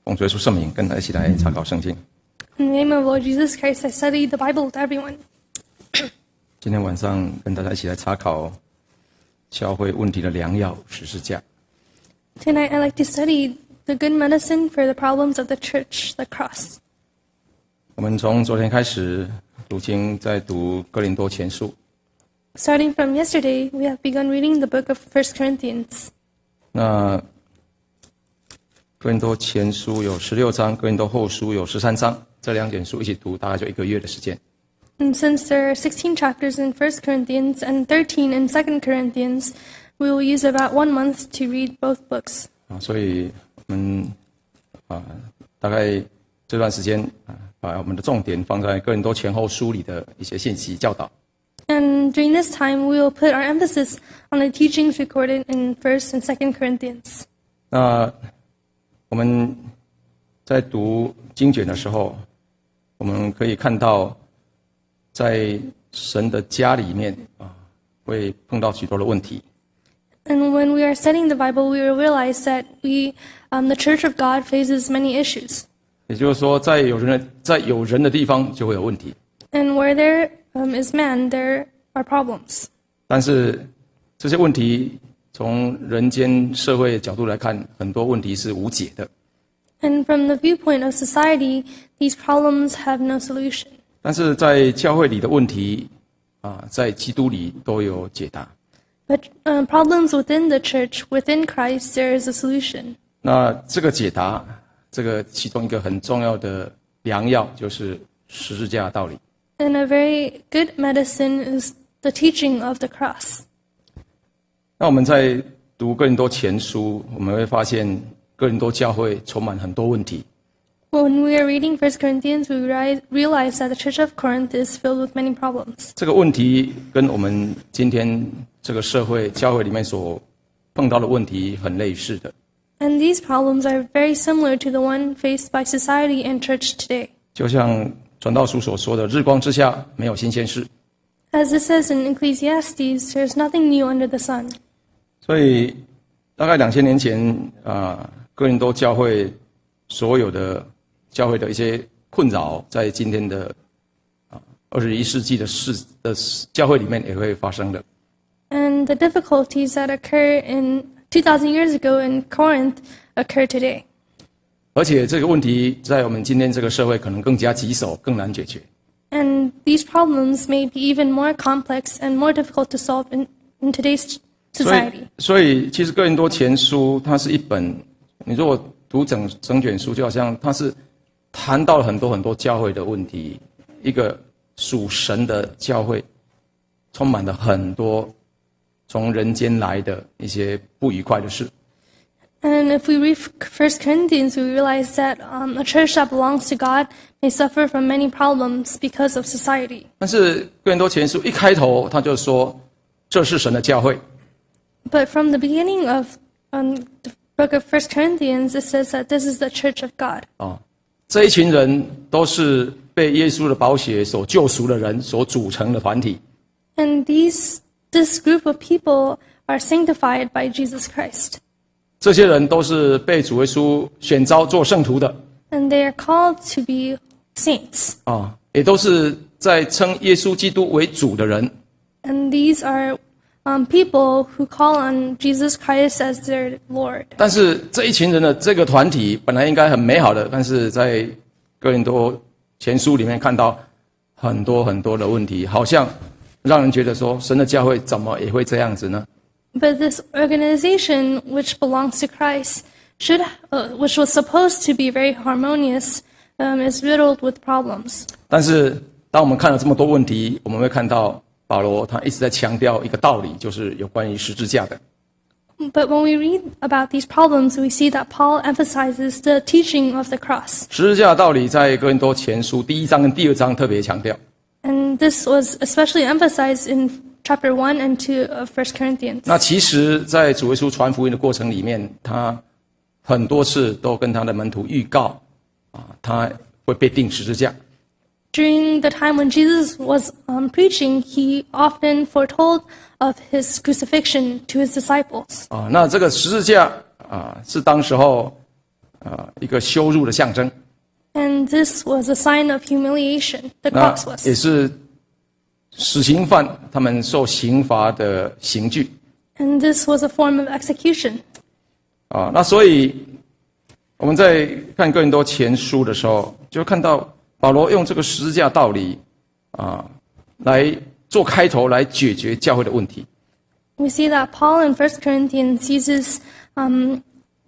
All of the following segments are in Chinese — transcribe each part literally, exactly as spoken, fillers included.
奉主耶稣圣名，跟大家一起来查考圣经。 In the name of Lord Jesus Christ, I study the Bible with everyone. 今天晚上跟大家一起来查考教会问题的良药——十字架。 Tonight, I like to study the good medicine for the problems of the church, the cross. 我们从昨天开始读经，在读哥林多前书。 Starting from yesterday, we have begun reading the book of First Corinthians. 那哥林多前书有十六章，哥林多后书有十三章，这两卷书一起读，大概就一个月的时间。 And since there are sixteen chapters in First Corinthians and thirteen in Second Corinthians, we will use about one month to read both books. 啊，所以我们啊，大概这段时间啊，把我们的重点放在哥林多前后书里的一些信息教导。 And during this time, we will put our emphasis on the teachings recorded in First and Second Corinthians. 那我们在读经卷的时候，我们可以看到，在神的家里面啊，会碰到许多的问题。 And when we are studying the Bible, we will realize that we, um, the Church of God, faces many issues. 也就是说，在有人的在有人的地方就会有问题。 And where there um, is man, there are problems. 但是这些问题从人间社会角度来看，很多问题是无解的。 And from the viewpoint of society, these problems have no solution. 但是在教会里的问题啊，在基督里都有解答。 But uh, problems within the church, within Christ, there is a solution. 那这个解答，这个其中一个很重要的良药，就是十字架的道理。 And a very good medicine is the teaching of the cross. 那我们在读哥林多前书，我们会发现哥林多教会充满很多问题。 When we are reading First Corinthians, we realize that the Church of Corinth is filled with many problems. 这个问题跟我们今天这个社会教会里面所碰到的问题很类似的。 And these problems are very similar to the one faced by society and church today. 就像传道书所说的，日光之下没有新鲜事。 As it says in Ecclesiastes, there is nothing new under the sun. 所以大概两千年前啊，哥林多教会所有的教会的一些困扰，在今天的啊二十一世纪的世的教会里面也会发生的。 And the difficulties that occur in two thousand years ago in Corinth occur today. 而且这个问题在我们今天这个社会可能更加棘手，更难解决。 And these problems may be even more complex and more difficult to solve in, in today's society. 所以，所以其实哥林多前书它是一本，你如果读整整卷书，就好像它是谈到了很多很多教会的问题，一个属神的教会，充满了很多从人间来的一些不愉快的事。 And if we read First Corinthians, we realize that um, a church that belongs to God may suffer from many problems because of society. 但是哥林多前书一开头他就说，这是神的教会。 But from the beginning of um, the book of First Corinthians, it says that this is the church of God. 啊，这一群人都是被耶稣的宝血所救赎的人所组成的团体。 And these this group of people are sanctified by Jesus Christ. 这些人都是被主耶稣选召做圣徒的。 And they are called to be saints. 啊，也都是在称耶稣基督为主的人。 And these are um, people who call on Jesus Christ as their Lord. 但是这一群人的这个团体本来应该很美好的，但是在哥林多前书里面看到很多很多的问题，好像让人觉得说，神的教会怎么也会这样子呢？ But this organization, which belongs to Christ, should, uh, which was supposed to be very harmonious, um, is riddled with problems. 但是当我们看了这么多问题，我们会看到保罗他一直在强调一个道理，就是有关于十字架的。 But when we read about these problems, we see that Paul emphasizes the teaching of the cross. 十字架的道理在哥林多前书第一章跟第二章特别强调。 And this was especially emphasized in chapter one and two of First Corinthians. 那其实在主耶稣传福音的过程里面，他很多次都跟他的门徒预告啊，他会被钉十字架。 During the time when Jesus was um, preaching, he often foretold of his crucifixion to his disciples. 啊，那这个十字架啊，是当时候啊一个羞辱的象征。 And this was a sign of humiliation. The 那 cross was. 也是死刑犯他们受刑罚的刑具。 And this was a form of execution. 啊，那所以我们在看哥林多前书的时候，就看到保罗用这个十字架道理啊，来做开头，来解决教会的问题。 We see that Paul in First Corinthians uses um,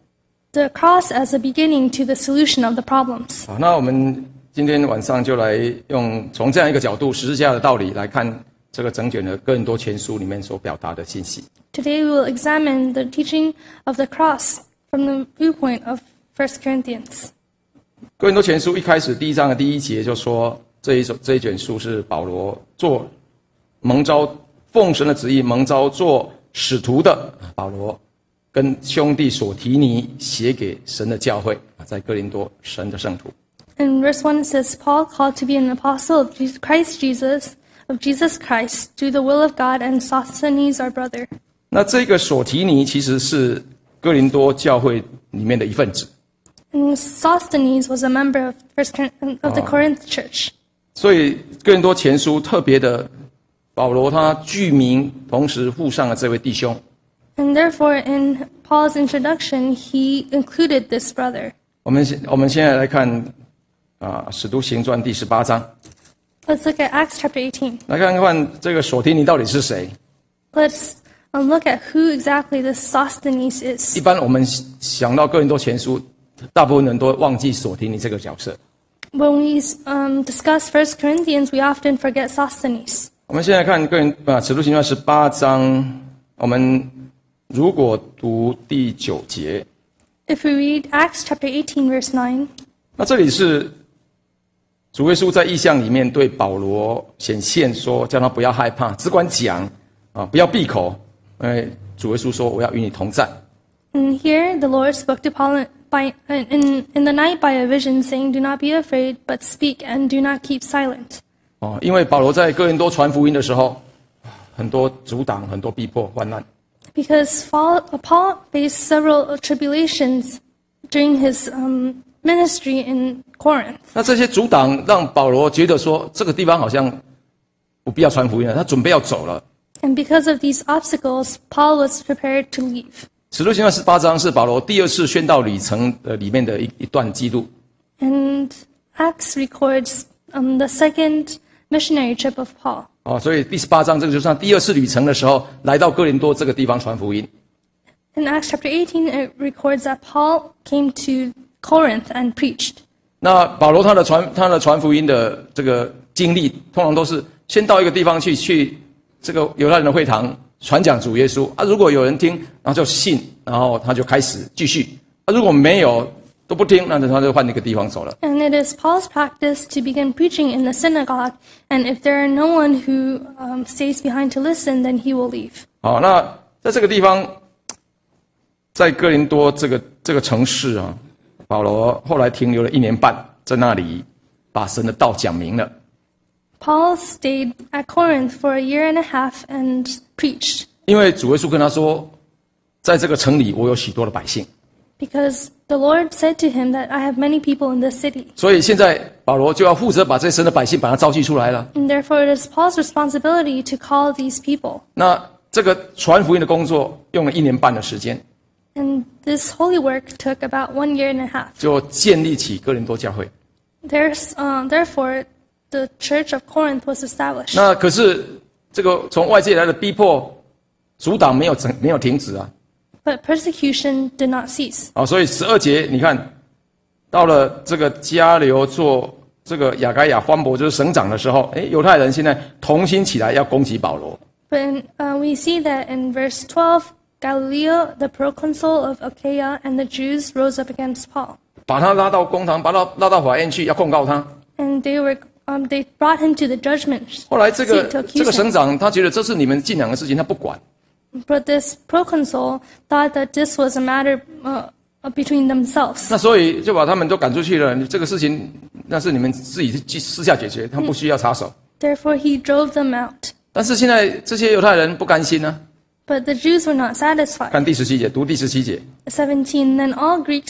the cross as a beginning to the solution of the problems. 好，那我们今天晚上就来用从这样一个角度，十字架的道理来看这个整卷的哥林多前书里面所表达的信息。 Today we will examine the teaching of the cross from the viewpoint of First Corinthians. 哥林多前书一开始第一章的第一节就说，这一首这一卷书是保罗做蒙召奉神的旨意蒙召做使徒的保罗，跟兄弟所提尼写给神的教会，在哥林多神的圣徒。 In verse one it says, Paul, called to be an apostle of Jesus, Christ Jesus, of Jesus Christ, do the will of God, and Sosthenes our brother. 那这个所提尼其实是哥林多教会里面的一份子。 And Sosthenes was a member of, First, of the Corinth church. 所以哥林多前书特别的，保罗他具名，同时附上了这位弟兄。 And therefore, in Paul's introduction, he included this brother. 我们现我们现在来看啊，《使徒行传》第十八章。 Let's look at Acts chapter eighteen. 来看看这个所提尼到底是谁。 Let's um, look at who exactly this Sosthenes 一 is. 般我们想到哥林多前书，大部分人都会忘记所提尼这个角色。 When we um, discuss First Corinthians, we often forget Sosthenes. 我们现在看哥林啊，《使徒行传》十八章，我们如果读第九节， If we read Acts chapter eighteen, verse nine, 那这里是主耶稣在异象里面对保罗显现说，叫他不要害怕，只管讲啊，不要闭口，因为主耶稣说我要与你同在。 and here the Lord spoke to Paul by, in, in the night by a vision, saying, Do not be afraid, but speak and do not keep silent. 哦，因为保罗在哥林多传福音的时候，很多阻挡，很多逼迫、患难。 Because Paul, Paul faced several tribulations during his um, ministry in Corinth. 那这些阻挡让保罗觉得说，这个地方好像不必要传福音了，他准备要走了。 And because of these obstacles, Paul was prepared to leave. 使徒行传十八章是保罗第二次宣道旅程的里面的一一段记录。 And Acts records um, the second missionary trip of Paul. 哦，所以第十八章这个就是他第二次旅程的时候，来到哥林多这个地方传福音。 In Acts chapter eighteen, it records that Paul came to Corinth and preached. 那保罗他的传他的传福音的这个经历，通常都是先到一个地方去，去这个犹太人的会堂传讲主耶稣啊。如果有人听，然后就信，然后他就开始继续啊。如果没有都不听，那他就换一个地方走了。 And it is Paul's practice to begin preaching in the synagogue, and if there are no one who um, stays behind to listen, then he will leave. 好，那在这个地方，在哥林多这个这个城市啊，保罗后来停留了一年半，在那里把神的道讲明了。 Paul stayed at Corinth for a year and a half and preached. 因为主耶稣跟他说，在这个城里我有许多的百姓， Because the Lord said to him that I have many people in this city. 所以现在保罗就要负责把这神的百姓把他召集出来了。 And therefore it is Paul's responsibility to call these people. 那这个传福音的工作用了一年半的时间， And this holy work took about one year and a half. 就建立起哥林多教会。 There's, uh, therefore, the church of Corinth was established. 那可是这个从外界来的逼迫、阻挡没有停没有停止啊。 But persecution did not cease. 啊，所以十二节你看，到了这个加流做这个亚该亚方伯就是省长的时候，哎，犹太人现在同心起来要攻击保罗。 But in, uh, we see that in verse twelve, Galileo, the proconsul of Achaia, and the Jews rose up against Paul. 把他拉到公堂，把他拉到法院去，要控告他。 And they were um, they brought him to the judgment 后来这个 seat to 这个 accuse 省 him. 长他觉得这是你们近两个事情，他不管。 But this proconsul thought that this was a matter uh, between themselves. 那所以就把他们都赶出去了。这个事情那是你们自己去私下解决，他不需要插手。 Therefore he drove them out. 但是现在这些犹太人不甘心呢、 But the Jews were not satisfied. 看第十七节，读第十七节。 seventeen, Then all Greeks took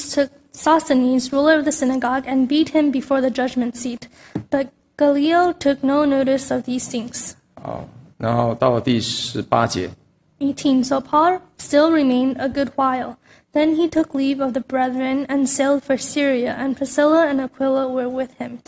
Sosthenes, ruler of the synagogue, and beat him before the judgment seat. But Gallio took no notice of these things. 好，然后到了第十八节， eighteen. So Paul still remained a good while. Then he took leave of the brethren and sailed for Syria, and Priscilla and Aquila were with him.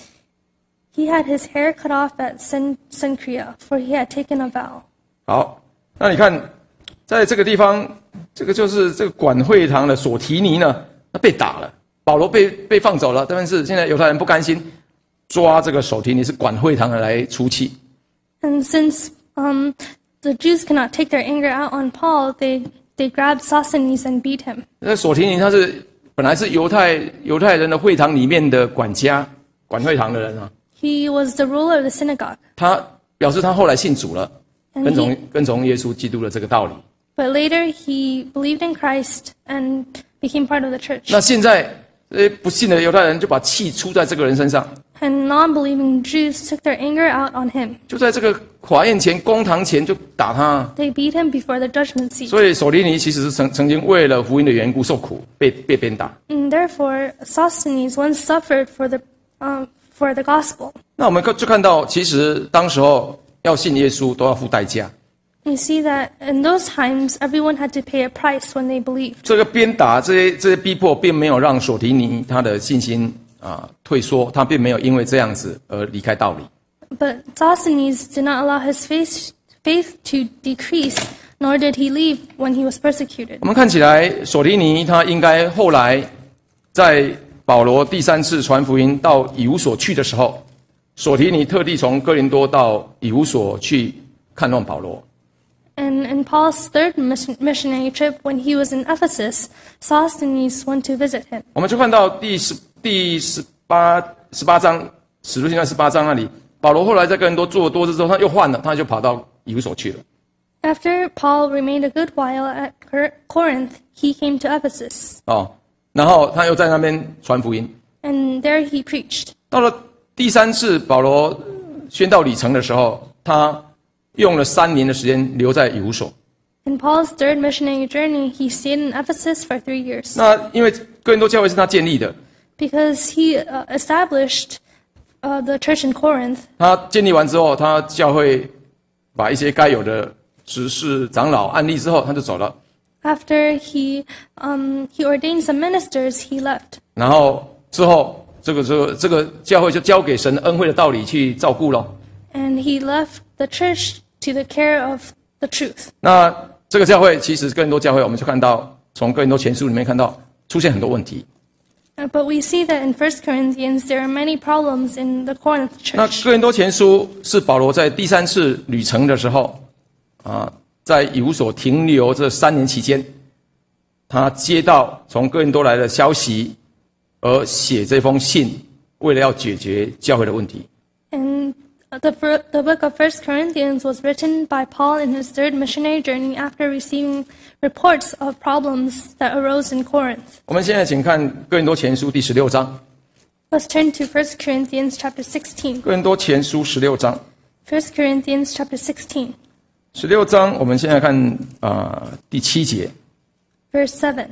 He had his hair cut off at Cenchrea, for he had taken a vow. 好，那你看，在这个地方，这个就是这个管会堂的索提尼呢，他被打了，保罗被被放走了，但是现在犹太人不甘心，抓这个索提尼是管会堂的来出气。 And since um, the Jews cannot take their anger out on Paul, they they grabbed Sosthenes and beat him. 那索提尼他是本来是犹太犹太人的会堂里面的管家，管会堂的人啊。 He was the ruler of the synagogue. 他表示他后来信主了， And 跟从 he, 跟从耶稣基督的这个道理。 but later he believed in Christ and became part of the church. 那现在这些不信的犹太人就把气出在这个人身上， And non-believing Jews took their anger out on him. 就在这个法院前、公堂前就打他。 They beat him before the judgment seat. 所以索提尼其实是曾曾经为了福音的缘故受苦，被被鞭打。 And therefore, Sosthenes once suffered for the um, for the gospel. 那我们就看到，其实当时候要信耶稣都要付代价。 You see that in those times, everyone had to pay a price when they believed. 这个鞭打、这些这些逼迫，并没有让索提尼他的信心啊、退缩，他并没有因为这样子而离开道理。 But Sosthenes did not allow his faith, faith to decrease, nor did he leave when he was persecuted. 我们看起来，索提尼他应该后来在保罗第三次传福音到以弗所去的时候，索提尼特地从哥林多到以弗所去看望保罗。 And in Paul's third mission, missionary trip, when he was in Ephesus, Sosthenes went to visit him. 我们就看到第十第十八十八章使徒行传十八章那里，保罗后来在哥林多住了多日之后，他又换了，他就跑到以弗所去了。 After Paul remained a good while at Cor- Corinth, he came to Ephesus, 哦，然后他又在那边传福音。 and there he preached. 到了第三次保罗宣道旅程的时候，他用了三年的时间留在以弗所。 In Paul's third missionary journey, he stayed in Ephesus for three years 那因为哥林多教会是他建立的， because he uh, established uh, the church in Corinth. 他建立完之后，他教会把一些该有的执事、长老案例之后，他就走了。 After he um, he ordained some ministers, he left. 然后之后，这个这个这个教会就交给神恩惠的道理去照顾咯。 And he left the church to the care of the truth. 那这个教会其实哥林多教会，我们就看到从哥林多前书里面看到出现很多问题。 Uh, but we see that in First Corinthians, there are many problems in the Corinth 那 church. 哥林多前书是保罗在第三次旅程的时候，啊，在以弗所停留这三年期间，他接到从哥林多来的消息，而写这封信，为了要解决教会的问题。 And the, fir- the book of First Corinthians was written by Paul in his third missionary journey after receiving reports of problems that arose in Corinth. 我们现在请看哥林多前书第十六章， Let's turn to First Corinthians chapter sixteen. 哥林多前书十六章， First Corinthians chapter sixteen, 十六章，我们现在看啊、呃、第七节。 verse seven.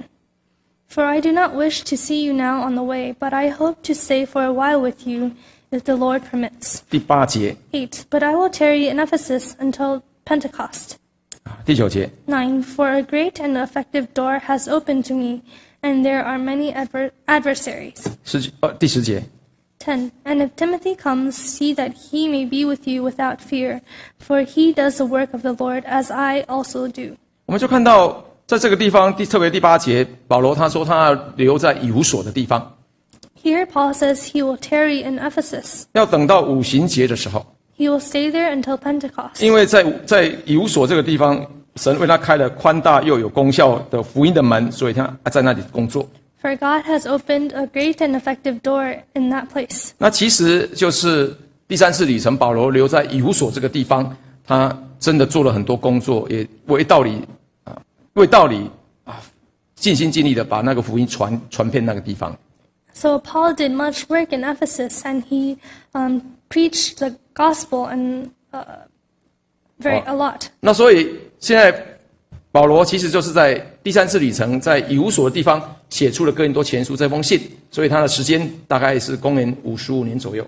For I do not wish to see you now on the way, but I hope to stay for a while with you, if the Lord permits. 第八节、 eight. But I will tarry in Ephesus until Pentecost. 第九节、 nine. For a great and effective door has opened to me, and there are many adver- adversaries. 十呃第十节。 ten. And if Timothy comes, see that he may be with you without fear, for he does the work of the Lord, as I also do. 我们就看到在这个地方，第特别第八节，保罗他说他要留在以弗所的地方， Here Paul says he will tarry in Ephesus. 要等到五旬节的时候， He will stay there until Pentecost. 因为在在以弗所这个地方，神为他开了宽大又有功效的福音的门，所以他在那里工作。 For God has opened a great and effective door in that place. 那其实就是第三次旅程，保罗留在以弗所这个地方，他真的做了很多工作，也为道理啊，为道理啊，尽心尽力的把那个福音传传遍那个地方。 So Paul did much work in Ephesus, and he um, preached the gospel and uh, very a lot. 那所以现在保罗其实就是在第三次旅程，在以弗所的地方写出了哥林多前书这封信，所以他的时间大概是公元五十五年左右。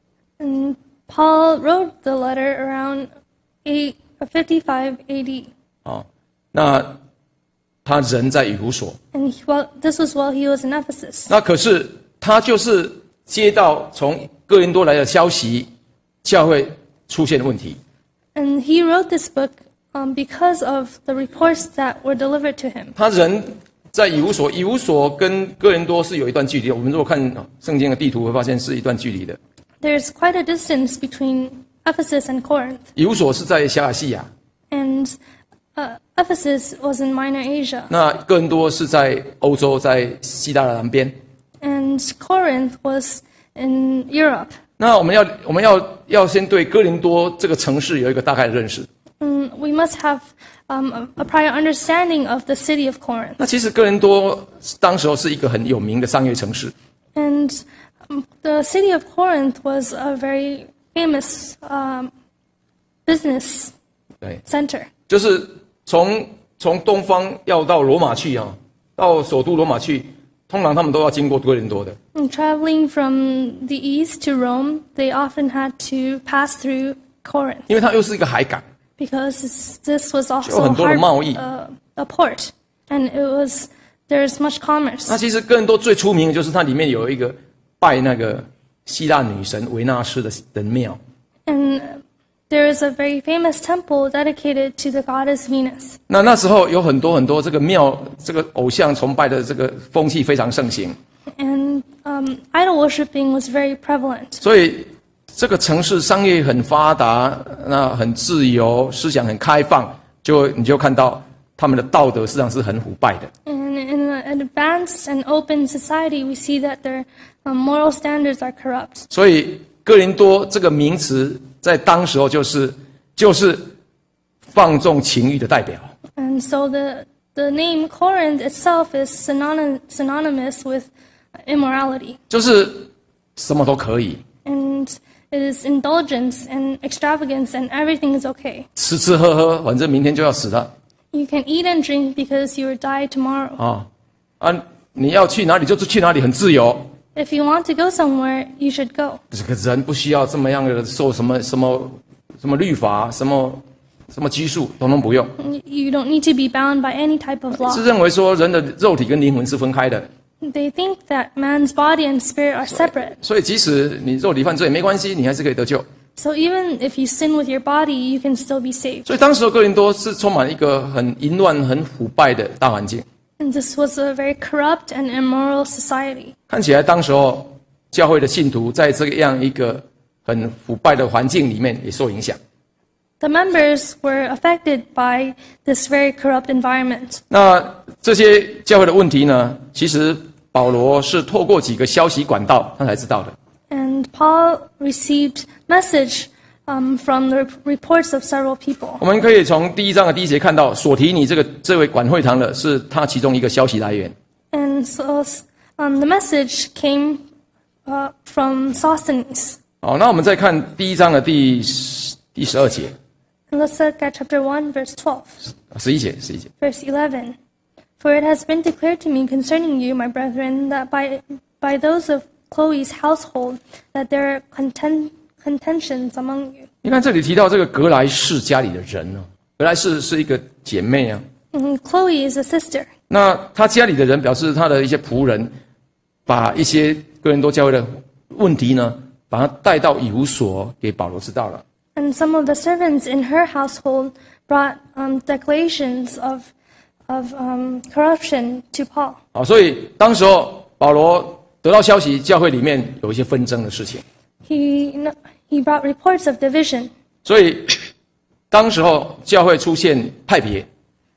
And Paul wrote the letter around eight, fifty-five A D. 哦，那他人在以弗所， And he, well, this was while he was in Ephesus. 那可是他就是接到从哥林多来的消息，教会出现问题。 And he wrote this book um, because of the reports that were delivered to him. 他人在以弗所，以弗所跟哥林多是有一段距离的。我们如果看圣经的地图，会发现是一段距离的。 There's quite a distance between Ephesus and Corinth. 以弗所是在小亚细亚， And uh, Ephesus was in Minor Asia. 那哥林多是在欧洲，在希腊的南边。 And Corinth was in Europe. 那我们要我们要要先对哥林多这个城市有一个大概的认识。 And we must have um, a, a prior understanding of the city of Corinth. 那其实哥林多当时候是一个很有名的商业城市， And um, the city of Corinth was a very famous um, business 对， center. 就是从从东方要到罗马去啊，到首都罗马去，通常他们都要经过哥林多的。 And traveling from the east to Rome, they often had to pass through Corinth 因为它又是一个海港， because this, this was 有 also 很多的 har- 贸易。 uh, a port, and it was there's much commerce. 那其实哥林多最出名的就是它里面有一个拜那个希腊女神维纳斯的的庙。 And there is a very famous temple dedicated to the goddess Venus. 那那时候有很多很多这个庙这个偶像崇拜的这个风气非常盛行， And um, idol worshipping was very prevalent. 所以这个城市商业很发达，那很自由，思想很开放，就你就看到他们的道德实际上是很腐败的。 And in an advanced and open society, we see that their um, moral standards are corrupt. 所以哥林多这个名词在当时候就是就是放纵情欲的代表。 And so the, the name Corinth itself is synonym, synonymous with immorality. 就是什么都可以， And it is indulgence and extravagance, and everything is okay. 吃吃喝喝，反正明天就要死了 You can eat and drink because you will die tomorrow. 啊啊！你要去哪里就去哪里，很自由。 If you want to go somewhere, you should go. 这个人不需要这么样的受什么什么什么律法，什么什么拘束，统统不用。 You you don't need to be bound by any type of law. 是认为说人的肉体跟灵魂是分开的， They think that man's body and spirit are separate. 所以即使你肉体犯罪没关系，你还是可以得救。 So even if you sin with your body, you can still be saved. 所以当时的哥林多是充满一个很淫乱、很腐败的大环境。 And this was a very corrupt and immoral society. 看起来当时候教会的信徒在这样一个很腐败的环境里面也受影响。 The members were affected by this very corrupt environment. 那这些教会的问题呢，其实保罗是透过几个消息管道他才知道的。 And Paul received message um, from the reports of several people. 我们可以从第一章的第一节看到，所提尼这个这位管会堂的是他其中一个消息来源。 And so um, the message came uh, from Sosthenes. 好，那我们再看第一章的第十第十二节、 And let's look at chapter one, verse twelve. 十一节、十一节。 Verse eleven. For it has been declared to me concerning you, my brethren, that by, by those of Chloe's household, that there are conten- contentions among you. 你看这里提到这个格莱士家里的人呢、格莱士是一个姐妹啊。 And Chloe is a sister. 那他家里的人表示他的一些仆人，把一些哥林多教会的问题呢，把他带到以弗所给保罗知道了。 And some of the servants in her household brought um, declarations of, of um, corruption to Paul. 啊，所以当时候保罗得到消息，教会里面有一些纷争的事情， He, he brought reports of division. 所以当时候教会出现派别，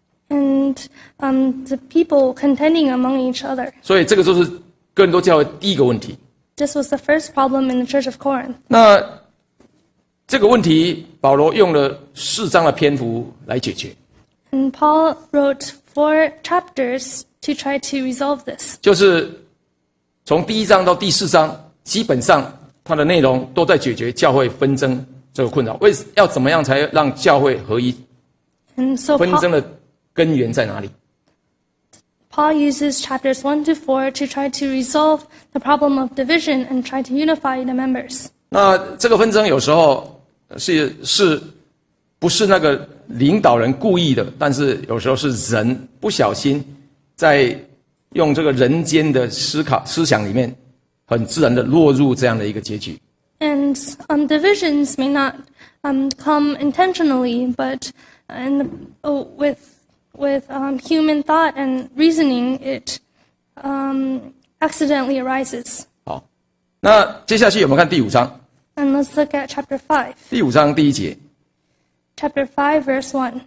And um, the people contending among each other. 所以这个就是哥林多教会第一个问题。 This was the first problem in the church of Corinth. 那这个问题，保罗用了四章的篇幅来解决， And Paul wrote four chapters to try to resolve this. 就是从第一章到第四章，基本上它的内容都在解决教会纷争这个困扰。为要怎么样才让教会合一？ And so 纷 Paul, 争的根源在哪里？ Paul uses chapters one to four to try to resolve the problem of division and try to unify the members. 那这个纷争有时候是是不是那个领导人故意的，但是有时候是人不小心在用这个人间的思考思想里面，很自然的落入这样的一个结局。 And um, divisions may not um, come intentionally, but and, oh, with with um, human thought and reasoning, it um, accidentally arises. 好，那接下去我们看第五章。 And let's look at chapter five. 第五章第一节， Chapter five, verse one.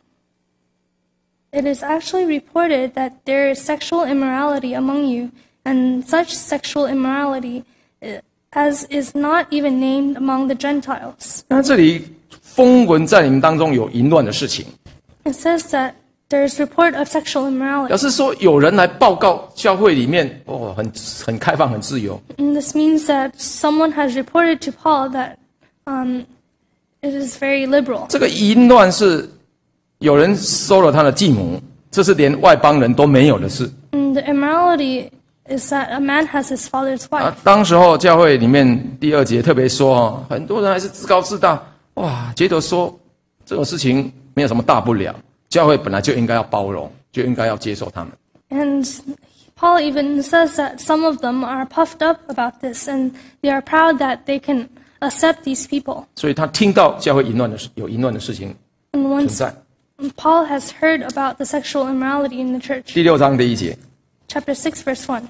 It is actually reported that there is sexual immorality among you, and such sexual immorality as is not even named among the Gentiles. 那这里风闻在你们当中有淫乱的事情， It says that there is report of sexual 表 immorality. 示说有人来报告教会里面，哦，很很开放，很自由。 And this means that someone has reported to Paul that um, it is very liberal. 这个淫乱是有人收了他的继母，这是连外邦人都没有的事。 And the immorality is that a man has his father's wife. 啊，当时候教会里面第二节特别说哦，很多人还是自高自大，哇，觉得说这种事情没有什么大不了，教会本来就应该要包容，就应该要接受他们。 And Paul even says that some of them are puffed up about this, and they are proud that they can accept these people. 所以他听到教会淫乱的事，有淫乱的事情 And 存 once 在。 Paul has heard about the sexual immorality in the church. 第六章第一节， Chapter six, verse one.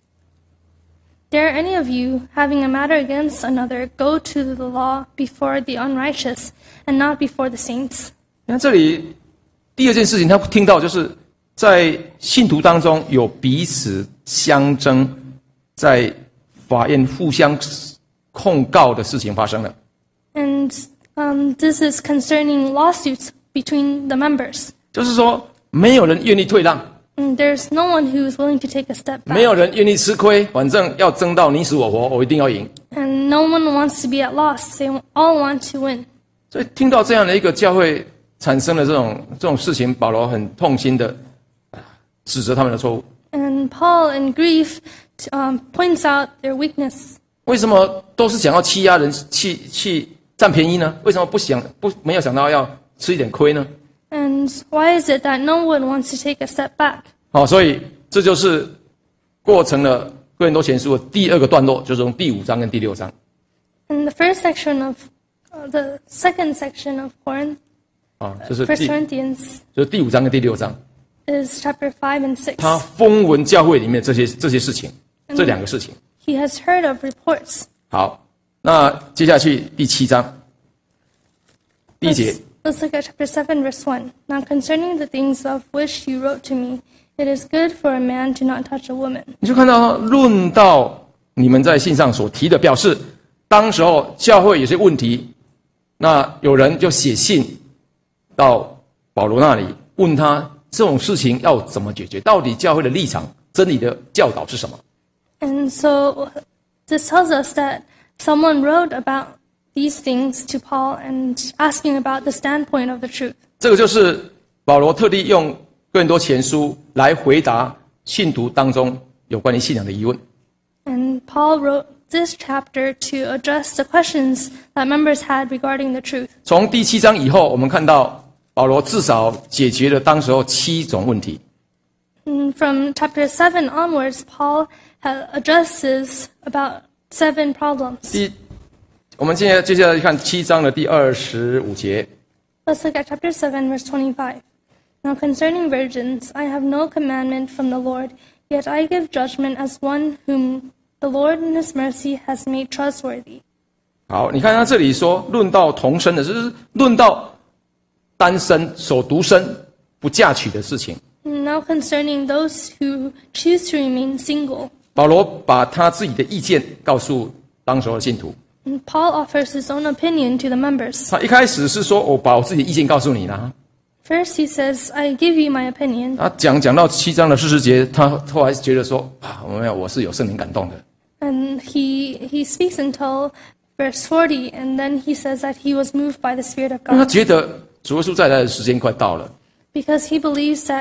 Dare any of you, having a matter against another, go to the law before the unrighteous, and not before the saints? 你看这里第二件事情，他听到就是在信徒当中有彼此相争，在法院互相控告的事情发生了。 And um, this is concerning lawsuits between the members. 就是说，没有人愿意退让， And there's no one who is willing to take a step 没有 back. 人愿意吃亏，反正要争到你死我活，我一定要赢。 And no one wants to be at loss. They all want to win. 所以听到这样的一个教会产生了这种这种事情，保罗很痛心的指责他们的错误。 And Paul, in grief, um, points out their weakness. 为什么都是想要欺压人、去去占便宜呢？为什么不想不没有想到要吃一点亏呢？ And why is it that no one wants to take a step back? 好，所以这就是过成了哥林多前书的第二个段落，就是从第五章跟第六章。 In the first section of uh, the second section of Corinth, 啊，这是 First 第 Corinthians, 就是第五章跟第六章， is chapter five and six. 他风闻教会里面这些这些事情，这两个事情。 He has heard of reports. 好，那接下去第七章第一节 Let's,，let's look at chapter seven, verse one. Now concerning the things of which you wrote to me, it is good for a man to not touch a woman. 你就看到论到你们在信上所提的，表示当时候教会有些问题，那有人就写信到保罗那里，问他这种事情要怎么解决，到底教会的立场、真理的教导是什么？ And so this tells us that someone wrote about these things to Paul and asking about the standpoint of the truth. 这个就是保罗特地用哥林多前书来回答信徒当中有关于信仰的疑问。 And Paul wrote this chapter to address the questions that members had regarding the truth. 从第七章以后，我们看到保罗至少解决了当时候七种问题。 And from chapter seven onwards, Paul ha- addresses about seven problems. 第，我们现在接下来看七章的第二十五节。 Let's look at chapter seven, verse twenty-five. Now concerning virgins, I have no commandment from the Lord, yet I give judgment as one whom the Lord in his mercy has made trustworthy. 好，你看他这里说，论到同生的，就是论到单身、守独身、不嫁娶的事情。 Now concerning those who choose to remain single, 保罗把他自己的意见告诉当时候的信徒。 and Paul offers his own opinion to the members. 他一开始是说，我把我自己的意见告诉你啦。 First he says, I give you my opinion. 他讲讲到七章的四十节，他后来觉得说啊，我没有，我是有圣灵感动的。 And he, he speaks until verse forty, and then he says that he was moved by the Spirit of 因为他 God. 觉得主耶稣再来的时间快到了， Because he believes that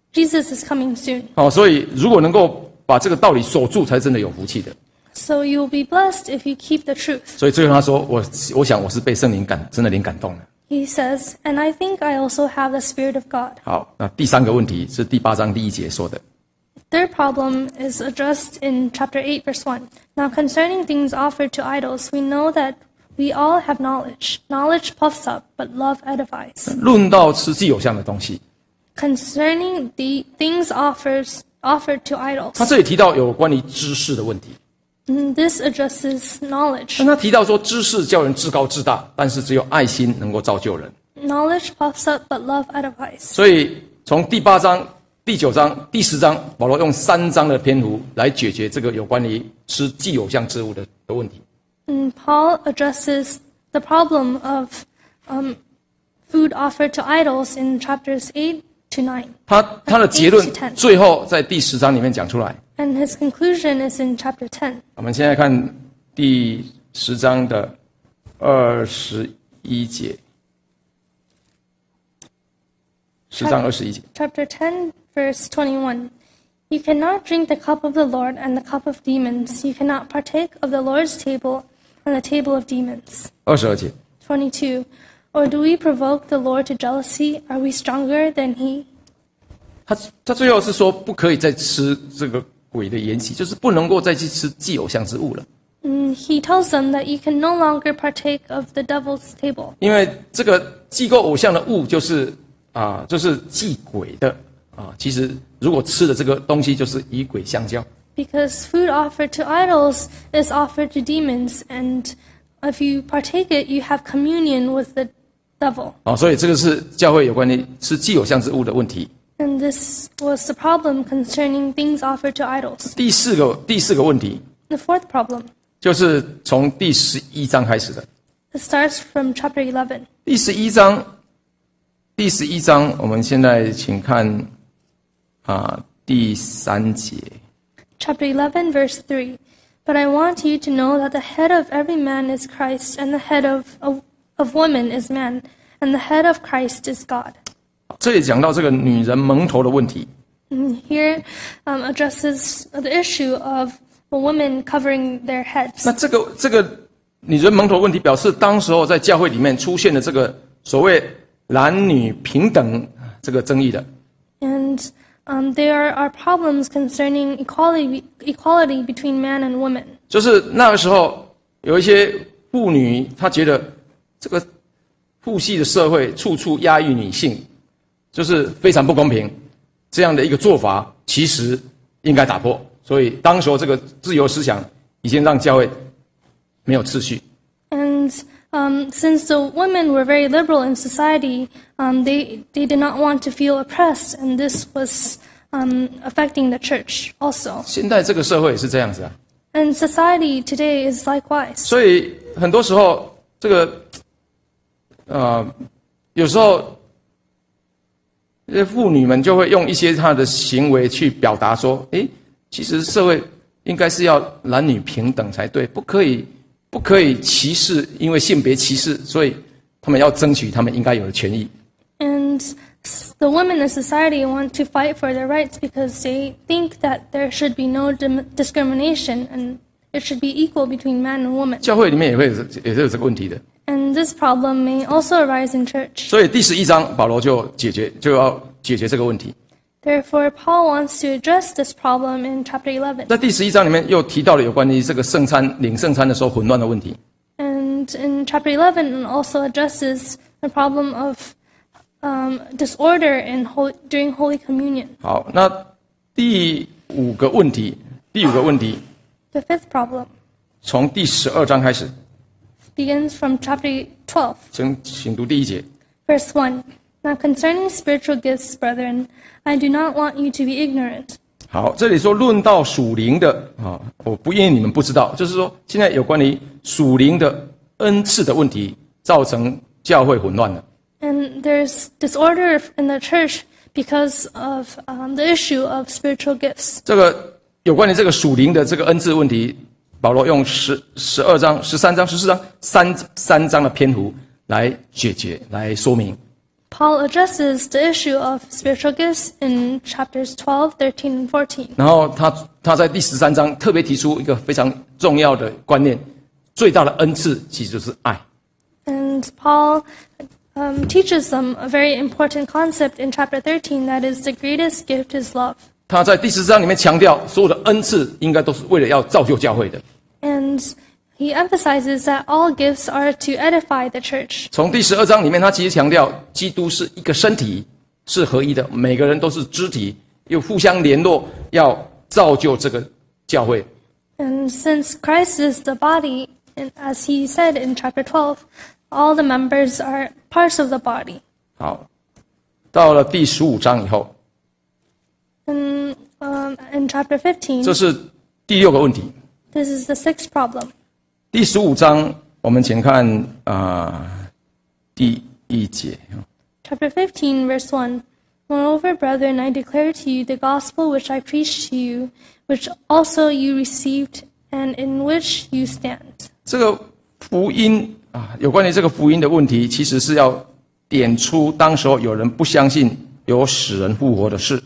Jesus is coming soon. 好，所以如果能够把这个道理守住，才真的有福气的。 So you will be blessed if you keep the truth. 所以最后他说：“我我想我是被圣灵感，真的灵感动了。” He says, and I think I also have the Spirit of God. 好，那第三个问题是第八章第一节说的。 Third problem is addressed in chapter eight, verse one. Now concerning things offered to idols, we know that we all have knowledge. Knowledge puffs up, but love edifies. 论到吃祭偶像的东西， Concerning the things offers, offered to 他 idols, 这里提到有关于知识的问题。 mm, this addresses knowledge. 但他提到说，知识叫人自高自大，但是只有爱心能够造就人。 Knowledge puffs up, but love edifies. 所以从第八章、第九章、第十章，保罗用三章的篇幅来解决这个有关于吃祭偶像之物的的问题。 And Paul addresses the problem of um, food offered to idols in chapters eight to nine. 他他的结论 eight to ten. 最后在第十章里面讲出来。 And his conclusion is in chapter ten. 我们现在看第十章的二十一节，十章二十一节。 Chapter ten, verse twenty-one. You cannot drink the cup of the Lord and the cup of demons. You cannot partake of the Lord's table and the table of demons. 二十二节， twenty-two. Or do we provoke the Lord to jealousy? Are we stronger than he? 他他最后是说不可以再吃这个鬼的筵席，就是不能够再去吃祭偶像之物了。 And he tells them that you can no longer partake of the devil's table. 因为这个祭构偶像的物就是啊，就是祭鬼的啊。其实如果吃的这个东西就是与鬼相交。 Because food offered to idols is offered to demons, and if you partake it, you have communion with the devil. 啊，所以这个是教会有关于吃祭偶像之物的问题。 And this was the problem concerning things offered to idols. 第四个第四个问题 The fourth problem, 就是从第十一章开始的。 it starts from chapter eleven. 第十一章，第十一章，我们现在请看啊第三节。 Chapter eleven, verse three. But I want you to know that the head of every man is Christ, and the head of, of, of woman is man, and the head of Christ is God. 这里讲到这个女人蒙头的问题。 And here um, addresses the issue of a woman covering their heads. 那这个这个女人蒙头的问题，表示当时候在教会里面出现了这个所谓男女平等这个争议的。 And um, there are problems concerning equality, equality between man and woman. 就是那个时候有一些妇女，她觉得这个父系的社会处处压抑女性，就是非常不公平。这样的一个做法，其实应该打破。所以当时候这个自由思想已经让教会没有秩序。 And um, since the women were very liberal in society, um, they, they did not want to feel oppressed, and this was um, affecting the church also. 现在这个社会也是这样子啊。 And society today is likewise. 所以很多时候，这个呃，有时候这些妇女们就会用一些她的行为去表达说：“诶，其实社会应该是要男女平等才对，不可以不可以歧视，因为性别歧视，所以他们要争取他们应该有的权益。” And the women in society want to fight for their rights because they think that there should be no dim- discrimination and it should be equal between man and woman. 教会里面也会有也是有这个问题的。 And this problem may also arise in church. 所以第十一章保罗就解决就要解决这个问题。 Therefore, Paul wants to address this problem in chapter eleven. 在第十一章里面又提到了有关于这个圣餐领圣餐的时候混乱的问题。 And in chapter eleven, it also addresses the problem of um, disorder in hol- during Holy Communion. 好，那第五个问题，第五个问题 The fifth problem 从第十二章开始， begins from chapter twelve, 请请读第一节。 verse one. Now concerning spiritual gifts, brethren, I do not want you to be ignorant. 好，这里说论到属灵的啊，我不因为你们不知道，就是说现在有关于属灵的恩赐的问题，造成教会混乱了。 And there's disorder in the church because of um, the issue of spiritual gifts. 这个有关于这个属灵的这个恩赐问题，保罗用十十二章、十三章、十四章三三章的篇幅来解决、来说明。 Paul addresses the issue of spiritual gifts in chapters twelve, thirteen, and fourteen. 然后他他在第十三章特别提出一个非常重要的观念，最大的恩赐其实就是爱。 And Paul um, teaches them a very important concept in chapter thirteen, that is, the greatest gift is love. 他在第十章里面强调，所有的恩赐应该都是为了要造就教会的。 And he emphasizes that all gifts are to edify the church. 从第十二章里面，他其实强调基督是一个身体，是合一的，每个人都是肢体，又互相联络，要造就这个教会。 And since Christ is the body, and as he said in chapter twelve, all the members are parts of the body. 好，到了第十五章以后， And um, in chapter fifteen, 这是第六个问题。 this is the sixth problem. 第十五章，我们请看啊、呃、第一节。 Chapter fifteen, verse one. Moreover, brethren, I declare to you the gospel which I preached to you, which also you received, and in which you stand. 这个福音啊，有关于这个福音的问题，其实是要点出当时候有人不相信有使人复活的事。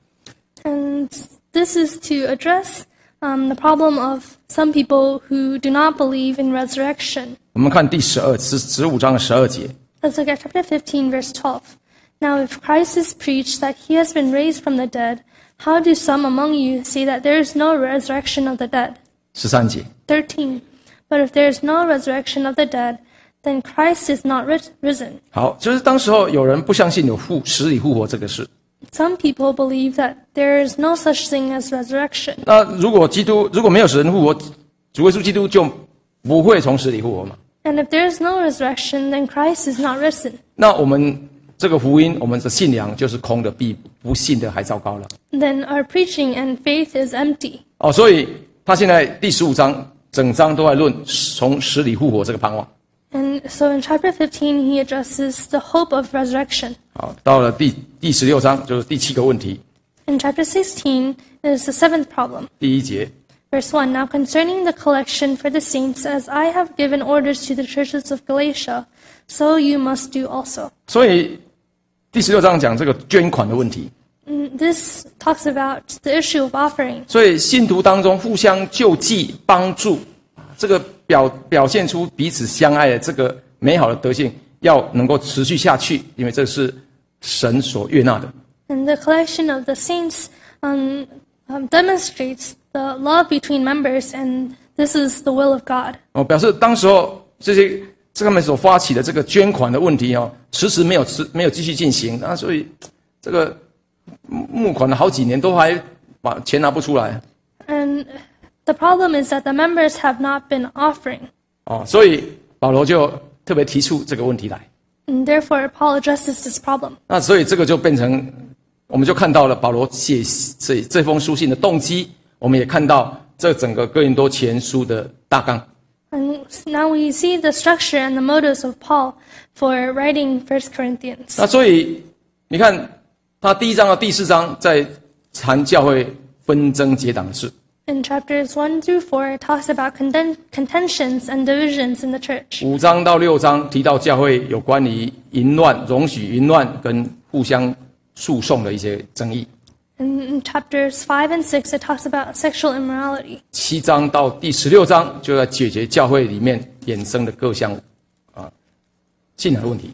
And this is to address um, the problem of some people who do not believe in resurrection. 我们看第十二十十五章的十二节。 Let's look at chapter fifteen, verse twelve. Now, if Christ is preached that he has been raised from the dead, how do some among you say that there is no resurrection of the dead? 十三节。 thirteen. But if there is no resurrection of the dead, then Christ is not ris- risen. 好，就是当时候有人不相信有复死里复活这个事。 Some people believe that there is no such thing as resurrection. 那如果基督如果没有使人复活，主耶稣基督就不会从死里复活嘛？ And if there is no resurrection, then Christ is not risen. 那我们这个福音，我们的信仰就是空的，比不信的还糟糕了。 Then our preaching and faith is empty. 哦，所以他现在第十五章整章都在论从死里复活这个盼望。 And so in chapter fifteen, he addresses the hope of resurrection. 好，到了第第十六章就是第七个问题， In chapter sixteen is the seventh problem. 第一节。 Verse one, Now concerning the collection for the saints, as I have given orders to the churches of Galatia, so you must do also. 所以第十六章讲这个捐款的问题。 And this talks about the issue of offering. 所以信徒当中互相救济、帮助，这个表表现出彼此相爱的这个美好的德性，要能够持续下去，因为这是神所悦纳的。 And the collection of the saints um, um, demonstrates the love between members, and this is the will of God. 哦，表示当时候这些这他们所发起的这个捐款的问题哦，迟迟没有迟没有继续进行，那所以这个募款了好几年都还把钱拿不出来。 And the problem is that the members have not been offering. 哦，所以保罗就特别提出这个问题来。 And therefore, Paul addresses this problem. 那所以这个就变成，我们就看到了保罗写这这封书信的动机，我们也看到这整个哥林多前书的大纲。 And now we see the structure and the motives of Paul for writing First Corinthians. 那所以你看，他第一章到第四章在谈教会纷争结党的事。 In chapters one through four, it talks about conten- contentions and divisions in the church. 五章到六章提到教会有关于淫乱、容许淫乱跟互相诉讼的一些争议。 And in chapters five and six, it talks about sexual immorality. 七章到第十六章就在解决教会里面衍生的各项啊信仰的问题。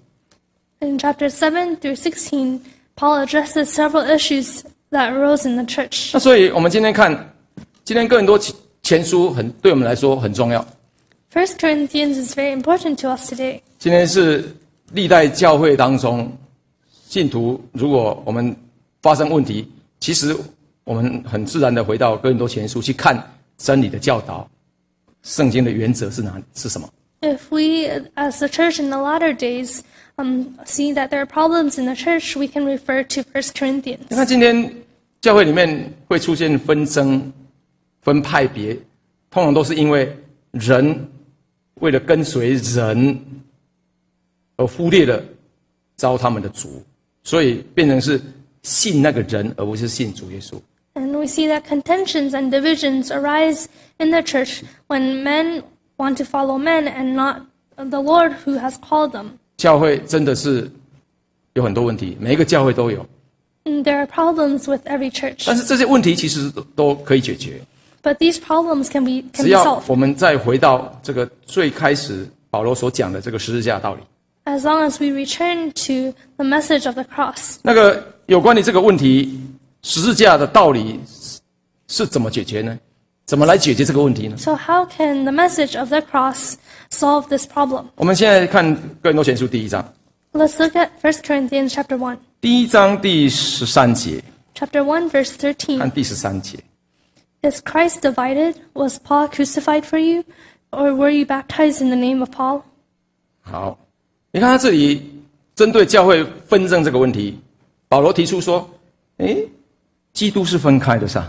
In chapters seven through sixteen, Paul addresses several issues that arose in the church. 那所以我们今天看，今天哥林多前书很对我们来说很重要。 First Corinthians is very important to us today. 今天是历代教会当中信徒，如果我们发生问题，其实我们很自然的回到哥林多前书去看真理的教导，圣经的原则是哪是什么？ If we, as the church in the latter days, um, see that there are problems in the church, we can refer to First Corinthians. 你看今天教会里面会出现纷争、分派别，通常都是因为人为了跟随人而忽略了招他们的主，所以变成是信那个人，而不是信主耶稣。 And we see that contentions and divisions arise in the church when men want to follow men and not the Lord who has called them. 教会真的是有很多问题，每一个教会都有。 And there are problems with every church. 但是这些问题其实都都可以解决， But these problems can be, can 只 be 要 solved 我们再回到这个最开始保罗所讲的这个十字架的道理。 as long as we return to the message of the cross. 那个有关于这个问题，十字架的道理是怎么解决呢？怎么来解决这个问题呢？ So how can the message of the cross solve this problem? 我们现在看哥林多前书第一章， Let's look at First Corinthians chapter one. 第一章第十三节， Chapter one, verse 看 thirteen. 第十三节。 Is Christ divided? Was Paul crucified for you? Or were you baptized in the name of Paul? 好，你看他这里针对教会纷争这个问题，保罗提出说：“诶，基督是分开的，是吧？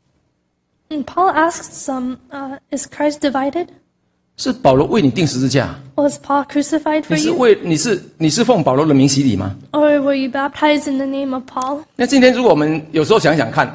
And Paul asks them, uh, is Christ divided? 是保罗为你定十字架， Was Paul crucified 你 for 是 you? 为你是你是奉保罗的名洗礼吗？ Or were you baptized in the name of Paul? 那今天如果我们有时候想想看，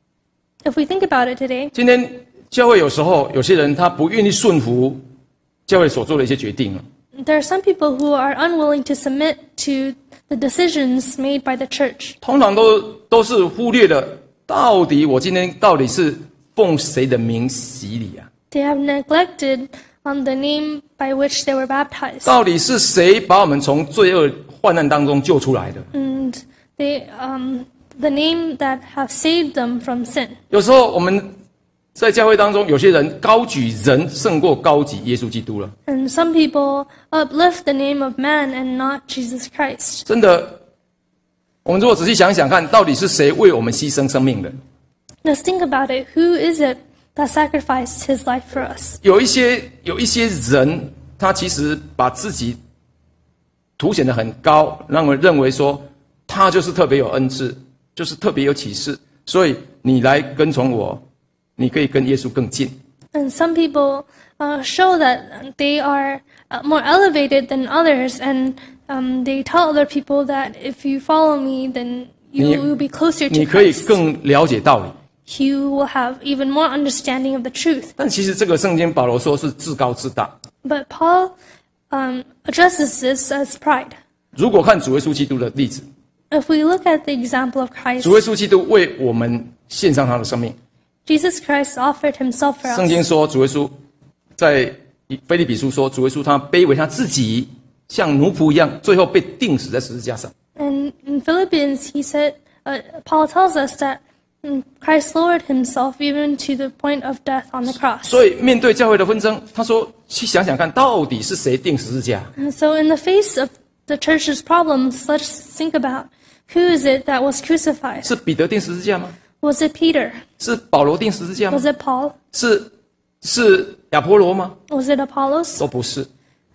If we think about it today, 今天教会有时候有些人他不愿意顺服教会所做的一些决定， there are some people who are unwilling to submit to the decisions made by the church. 通常都都是忽略了到底我今天到底是奉谁的名洗礼啊？ They have neglected um, the name by which they were baptized. 到底是谁把我们从罪恶患难当中救出来的？ And they, um, the name that have saved them from sin. 有时候我们在教会当中，有些人高举人胜过高举耶稣基督了。 And some people uplift the name of man and not Jesus Christ. 真的，我们如果仔细想想看，到底是谁为我们牺牲生命的？ Let's think about it. Who is it that sacrificed his life for us? 有一些有一些人，他其实把自己凸显得很高，让人认为说他就是特别有恩赐，就是特别有启示，所以你来跟从我，你可以跟耶稣更近。 And some people uh, show that they are uh, more elevated than others, and um, they tell other people that if you follow me, then you 你 will be closer 你 to 可以 Christ. 更了解道理。 You will have even more understanding of the truth. 但其实这个圣经保罗说是自高自大。 But Paul um, addresses this as pride. 如果看主耶稣基督的例子， If we look at the example of Christ, 主耶稣基督为我们献上他的生命。 Jesus Christ offered himself for 圣 us. 经说，主耶稣在腓立比书说，主耶稣他卑微他自己，像奴仆一样，最后被钉死在十字架上。 And in Philippians, he said, uh, Paul tells us that mm, Christ lowered himself even to the point of death on the cross. 所以面对教会的纷争，他说去想想看，到底是谁钉十字架？ And so in the face of the church's problems, let's think about who is it that was crucified? 是彼得钉十字架吗？ Was it Peter? 是保罗钉十字架吗 Was？it Paul? 是是亚波罗吗？ Was it Apollos? 都不是，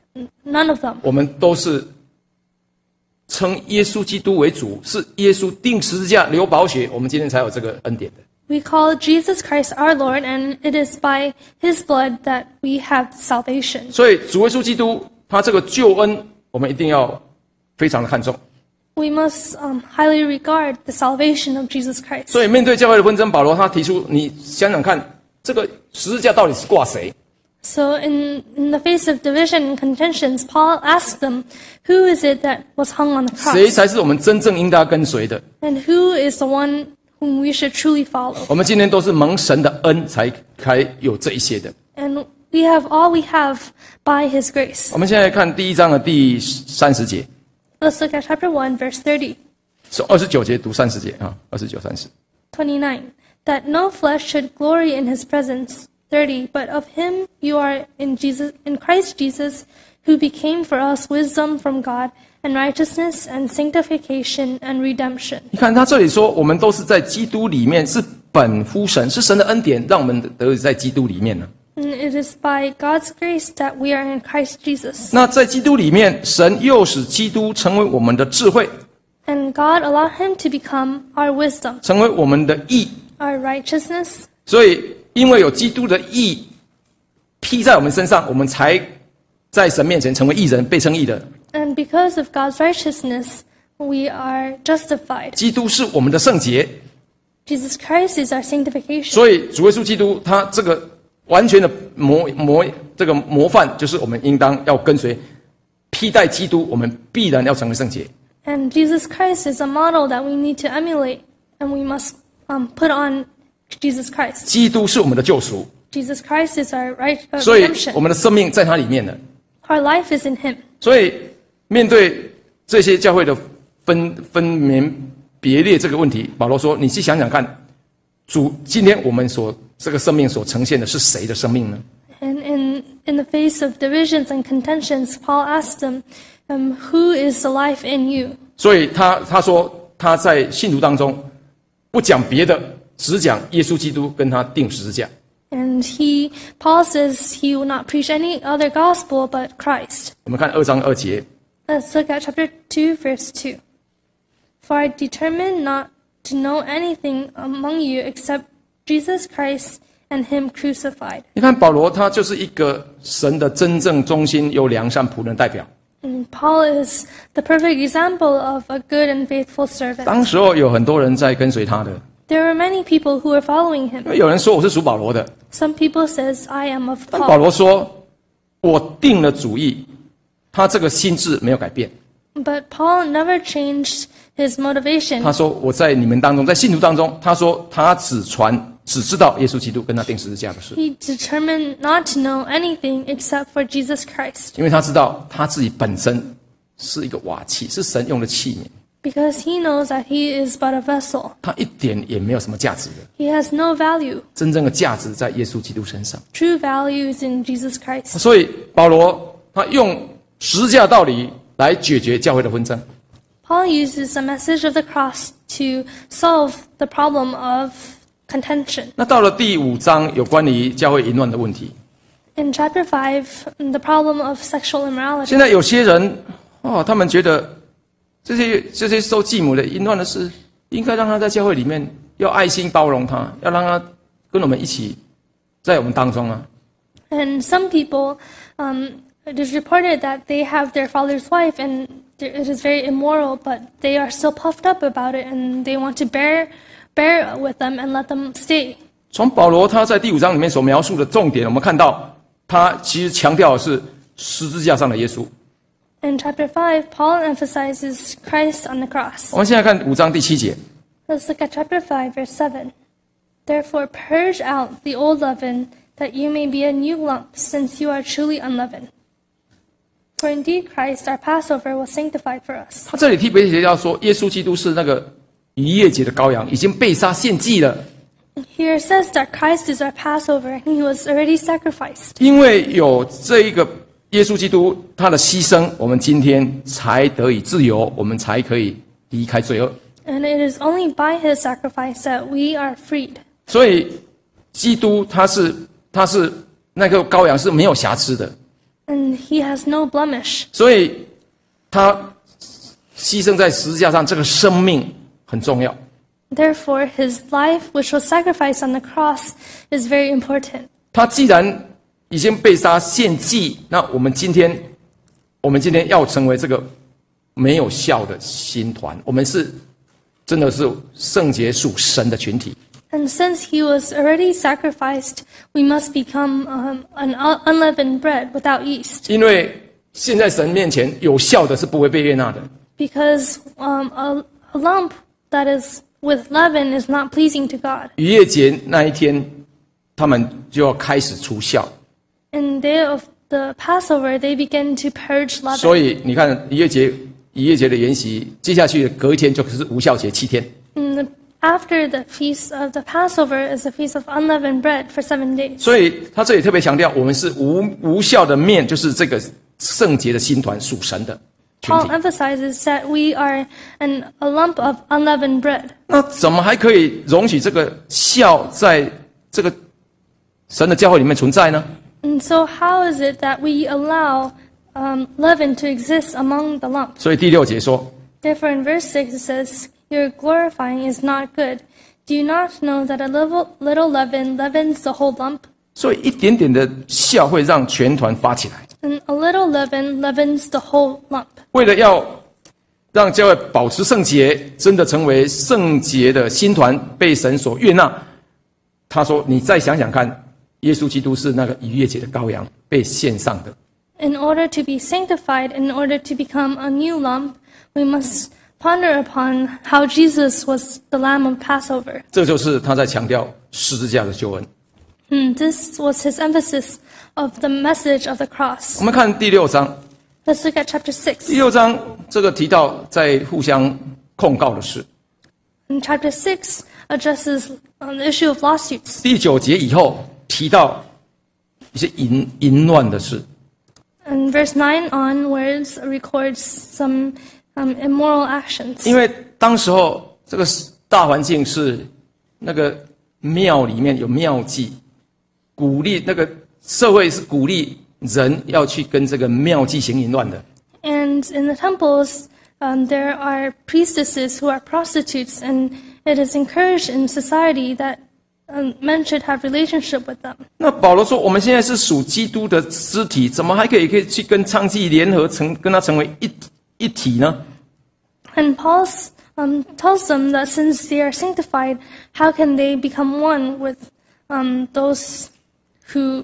None of them. 我们都是称耶稣基督为主，是耶稣钉十字架流宝血，我们今天才有这个恩典的。 We call Jesus Christ our Lord, and it is by his blood that we have salvation. 所以主耶稣基督他这个救恩，我们一定要非常的看重。 We must um, highly regard the salvation of Jesus Christ. 所以面对教会的纷争，保罗他提出，你想想看，这个十字架到底是挂谁？ So in, in the face of division and contentions, Paul asked them, who is it that was hung on the 谁 cross? 才是我们真正应该跟随的？ And who is the one whom we should truly follow? 我们今天都是蒙神的恩才才有这一些的。 And we have all we have by his grace. 我们现在看第一章的第三十节， Let's look at chapter one, verse thirty, 是二十九节读三十节啊，二十九、三十。 twenty-nine. That no flesh should glory in his presence. thirty. But of him you are in Jesus, in Christ Jesus, who became for us wisdom from God, and righteousness and sanctification and redemption. 你看他这里说，我们都是在基督里面，是本乎神，是神的恩典，让我们得以在基督里面呢。 And it is by God's grace that we are in Christ Jesus. 那在基督里面，神又使基督成为我们的智慧， And God allowed him to become our wisdom, 成为我们的义。 our righteousness. 所以，因为有基督的义披在我们身上，我们才在神面前成为义人，被称义的。 And because of God's righteousness, we are justified. 基督是我们的圣洁， Jesus Christ is our sanctification. 所以主耶稣基督他这个完全的模模这个模范，就是我们应当要跟随，披戴基督，我们必然要成为圣洁。 And Jesus Christ is a model that we need to emulate, and we must um, put on Jesus Christ. 基督是我们的救赎， Jesus Christ is our right uh, 所以 redemption. 我们的生命在他里面了。 Our life is in Him. 所以面对这些教会的分分门别列这个问题，保罗说：“你去想想看，主今天我们所这个生命所呈现的是谁的生命呢？” And in, in the face of divisions and contentions, Paul asked them, um, who is the life in you? 所以他他说他在信徒当中不讲别的，只讲耶稣基督跟他钉十字架。 And he, Paul says he will not preach any other gospel but Christ. 我们看二章二节， Let's look at chapter two, verse two. For I determined not to know anything among you except Jesus Christ and Him crucified. 你看保罗他就是一个神的真正忠心又良善仆人代表。 And Paul is the perfect example of a good and faithful servant. 当时候有很多人在跟随他的， There were many people who were following 因 him. 为有人说我是属保罗的， Some people says, I am of 但保 Paul. 罗说，我定了主意，他这个心智没有改变。 But Paul never changed his motivation. 他说我在你们当中，在信徒当中，他说他只传只知道耶稣基督跟他钉十字架的事， He determined not to know anything except for Jesus Christ, 因为他知道他自己本身是一个瓦器，是神用的器皿， because he knows that he is but a vessel. 他一点也没有什么价值的。 He has no value. 真正的价值在耶稣基督身上。 True value is in Jesus Christ. 所以保罗他用十字架道理来解决教会的纷争。 Paul uses the message of the cross to solve the problem of contention. 那到了第五章，有关于教会淫乱的问题。 In chapter five, the problem of sexual immorality. 现在有些人哦，他们觉得这些这些受继母的淫乱的事，应该让他在教会里面要爱心包容他，要让他跟我们一起在我们当中啊。 And some people, um, it is reported that they have their father's wife and it is very immoral, but they are still puffed up about it and they want to bear, bear with them and let them stay. 从保罗他在第五章里面所描述的重点，我们看到他其实强调的是十字架上的耶稣。 In chapter five, Paul emphasizes Christ on the cross. 我们现在看五章第七节， Let's look at chapter five, verse seven. Therefore purge out the old leaven, that you may be a new lump, since you are truly unleavened. For indeed Christ, our Passover, was sanctified for us. 他这里特别提到说，耶稣基督是那个逾越节的羔羊，已经被杀献祭了。 Here it says that Christ is our Passover, and he was already sacrificed. 因为有这一个耶稣基督他的牺牲，我们今天才得以自由，我们才可以离开罪恶。 And it is only by his sacrifice that we are freed. 所以，基督他是他是那个羔羊是没有瑕疵的， And he has no blemish. 所以他牺牲在十字架上，这个生命很重要。 Therefore, his life, which was sacrificed on the cross, is very important. 他既然已经被杀献祭，那我们今天，我们今天要成为这个没有效的新团，我们是真的是圣洁属神的群体。 And since he was already sacrificed, we must become um, an un- unleavened bread without yeast. 因为现在神面前有效的是不会被悦纳的， Because um, a, a lump that is with leaven is not pleasing to God. 逾越节那一天，他们就要开始除酵。 In the day of the Passover, they begin to purge 所 leaven. 以你看逾越节，逾越节的筵席，接下去隔一天就是无酵节七天。 And the, after the feast of the Passover is the feast of unleavened bread for seven days. 所以他这里特别强调，我们是无无酵的面，就是这个圣洁的新团属神的群 Paul 体。 emphasizes that we are an, a lump of unleavened bread. 那怎么还可以容许这个酵在这个神的教会里面存在呢？ And so how is it that we allow um, leaven to exist among the lump? 所以第六节说， Therefore in verse six it says, Your glorifying is not good. Do you not know that a little, little leaven leavens the whole lump? 所以一点点的酵会让全团发起来。 And a little leaven leavens the whole lump. 为了要让教会保持圣洁，真的成为圣洁的新团，被神所悦纳，他说：“你再想想看，耶稣基督是那个逾越节的羔羊，被献上的。 In order to be sanctified, in order to become a new lump, we must ponder upon how Jesus was the Lamb of Passover. 这就是他在强调十字架的救恩。 And this was his emphasis of the message of the cross. 我们看第六章， Let's look at chapter 第 six. 六章这个提到在互相控告的事。 And chapter six addresses um, the issue of lawsuits. 第九节以后提到一些淫淫乱的事。 And verse nine onwards records some um, immoral actions. 因为当时候这个大环境是那个庙里面有庙妓，鼓励那个社会是鼓励人要去跟这个庙妓行淫乱的。 And in the temples, um, there are priestesses who are prostitutes, and it is encouraged in society that um, men should have relationship with them. 那保罗说，我们现在是属基督的肢体，怎么还可以可以去跟娼妓联合成，跟他成为一一体呢？ And Paul um, tells them that since they are sanctified, how can they become one with um, those who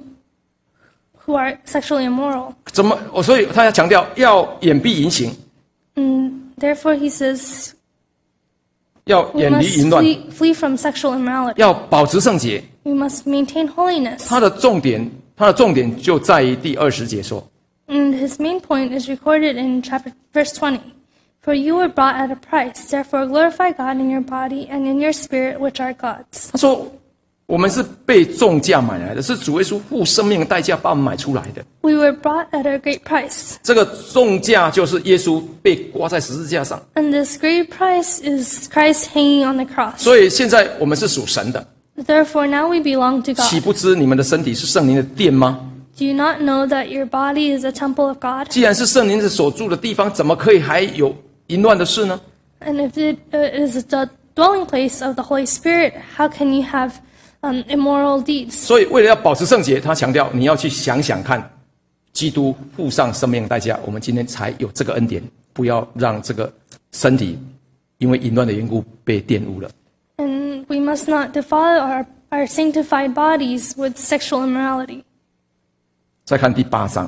who are sexually immoral? 怎么？我所以他要强调要掩蔽淫行， And therefore, he says 要 we 远 must 离淫乱， flee, flee from sexual immorality. 要保持圣洁。 We must maintain holiness. 他的重点，他的重点就在于第二十节说。 And his main point is recorded in chapter verse twenty. For you were bought at a price, therefore glorify God in your body and in your spirit, which are God's. 他说，我们是被重价买来的，是主耶稣付生命的代价把我们买出来的。 We were bought at a great price. 这个重价就是耶稣被挂在十字架上。 And this great price is Christ hanging on the cross. 所以现在我们是属神的， Therefore now we belong to 岂 God. 不知你们的身体是圣灵的殿吗？ Do you not know that your body is a temple of God? 既然是圣灵所住的地方，怎么可以还有淫乱的事呢？ And if it uh, is the dwelling place of the Holy Spirit, how can you have um, immoral deeds? 所以为了要保持圣洁，他强调你要去想想看，基督付上生命的代价，我们今天才有这个恩典，不要让这个身体因为淫乱的缘故被玷污了。 And we must not defile our, our sanctified bodies with sexual immorality. 再看第八章，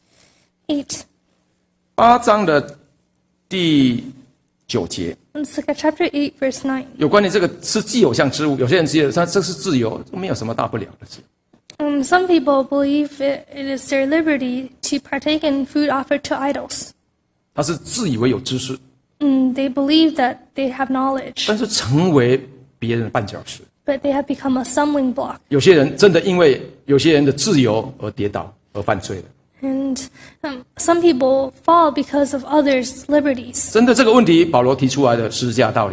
eight. 八章的第九节， Let's look at chapter eight, verse nine. 有关于这个吃祭偶像之物，有些人觉得他这是自由，没有什么大不了的事。 Um, some people believe it, it is their liberty to partake in food offered to idols. 他是自以为有知识， And they believe that they have knowledge, 但是成为别人的绊脚石。 but they have become a stumbling block. 有些人真的因为有些人的自由而跌倒而犯罪了。 And um, some people fall because of others' liberties. 针对这个问题，保罗提出来的十字架道理。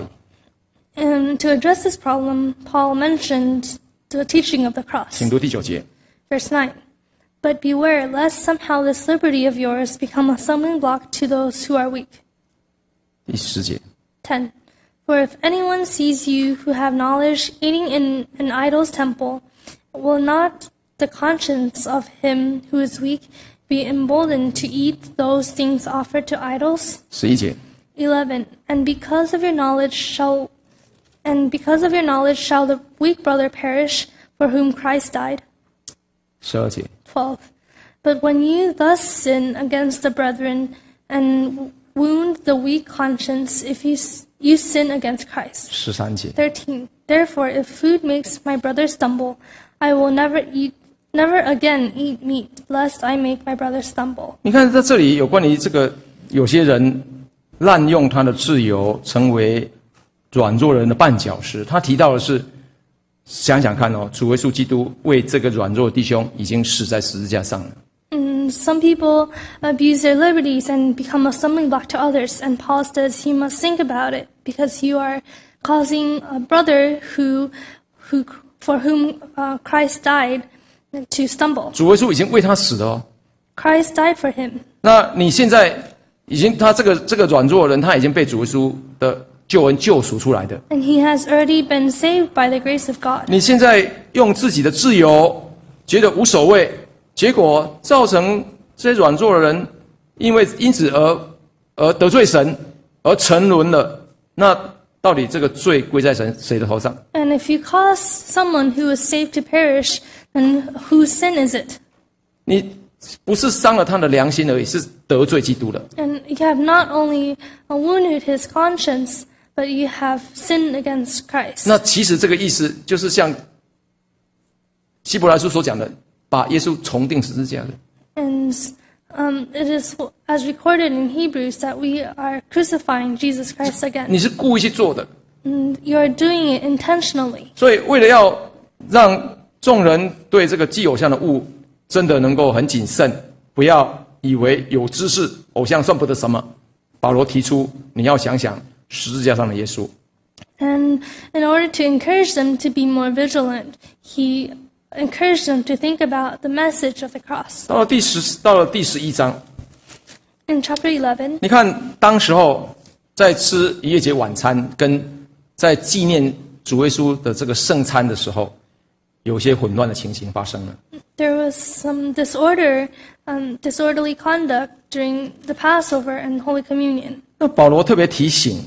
And to address this problem, Paul mentioned the teaching of the cross. 请读第九节。 Verse nine. But beware lest somehow this liberty of yours become a stumbling block to those who are weak. 第十节。 ten. For if anyone sees you who have knowledge eating in an idol's temple, will not the conscience of him who is weak be emboldened to eat those things offered to idols? 十一节。 eleven. And because of your knowledge shall and because of your knowledge shall the weak brother perish for whom Christ died? 十二节。 twelve. But when you thus sin against the brethren and wound the weak conscience, if you you sin against Christ. 十三节。 thirteen. Therefore, if food makes my brother stumble, I will never eat, never again eat meat, lest I make my brother stumble. 你看在这里有关于这个，有些人滥用他的自由，成为软弱人的绊脚石。他提到的是，想想看哦，主耶稣基督为这个软弱的弟兄已经死在十字架上了。 And some people abuse their liberties and become a stumbling block to others. And Paul says you must think about it because you are causing a brother who, who for whom uh, Christ died to stumble. 主耶稣已经为他死了哦。 Christ died for him. 那你现在已经，他这个这个软弱的人，他已经被主耶稣的救恩救赎出来的。 And he has already been saved by the grace of God. 你现在用自己的自由，觉得无所谓，结果造成这些软弱的人，因为因此而而得罪神，而沉沦了。那到底这个罪归在神谁的头上？ And if you cause someone who is saved to perish, then whose sin is it? 你不是伤了他的良心而已，是得罪基督了。 And you have not only wounded his conscience, but you have sinned against Christ. 那其实这个意思就是像希伯来书所讲的，把耶稣重定十字架的。 And um, it is as recorded in Hebrews that we are crucifying Jesus Christ again. 你是故意去做的。 And you are doing it intentionally. 所以为了要让众人对这个祭偶像的物真的能够很谨慎，不要以为有知识偶像算不得什么，保罗提出你要想想十字架上的耶稣。 And in order to encourage them to be more vigilant, he encouraged them to think about the message of the cross. 到了第十，到了第十一章， In chapter eleven, 你看当时候在吃逾越节晚餐，跟在纪念主耶稣的这个圣餐的时候，有些混乱的情形发生了。 there was some disorder, um, disorderly conduct during the Passover and Holy Communion. 那保罗特别提醒，